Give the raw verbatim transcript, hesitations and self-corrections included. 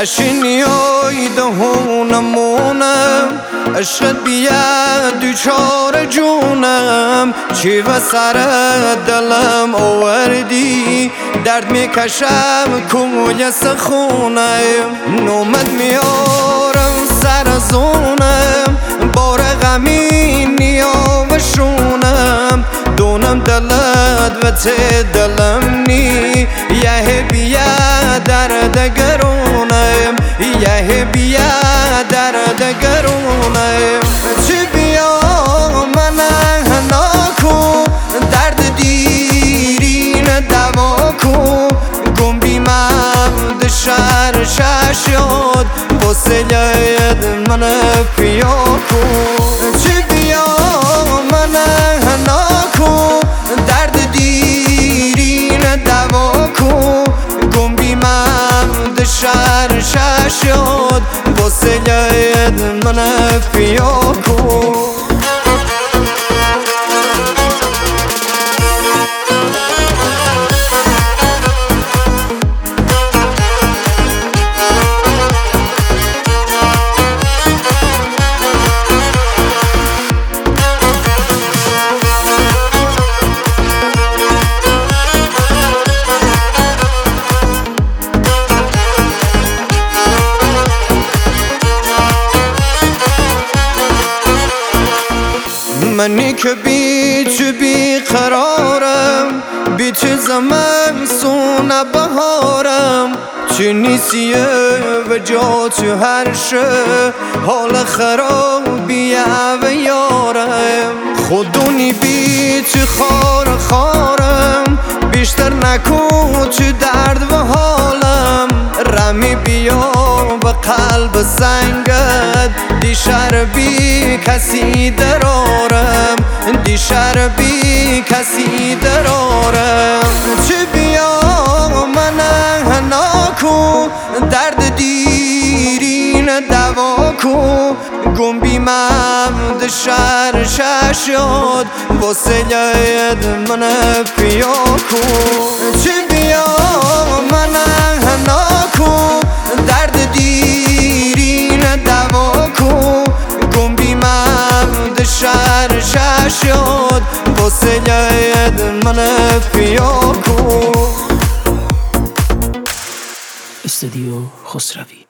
نشینیای دهونمونم عشقت بیاد دوچار جونم چی و سر دلم آوردی درد میکشم کوی سخونم نومد میارم سر زونم بار غمی نیاوشونم دونم دلت و ته دلم نی یه بیا درد گرونم یه بیا درد گرونم چی بیا من هناکو درد دیرین دوا کو گم بیمم دشار شاشد واسه لید من پیا کو چی بیا من هناکو درد دیرین دوا کو گم بیمم دشار شاشد واسه لید من پیا کو منی که بی تو بی قرارم بی تو زمان سونه بهارم چی نیسیه و جا تو هر شه حال خرابیه و یارم خودونی بی تو خار خارم بیشتر نکو تو درد و حالم رمی بیا و قلب سنگت دیشر بی کسی درارم دیشر بی کسی درارم چی بیا من هناکو درد دیرین دوا کو گم بیمم دشار شاشد واسه لید من پیا کو چی بیا من هناکو درد دیرین دوا کو گم بیمم دشار شاشد واسه لید من پیا کو استودیو خسروی.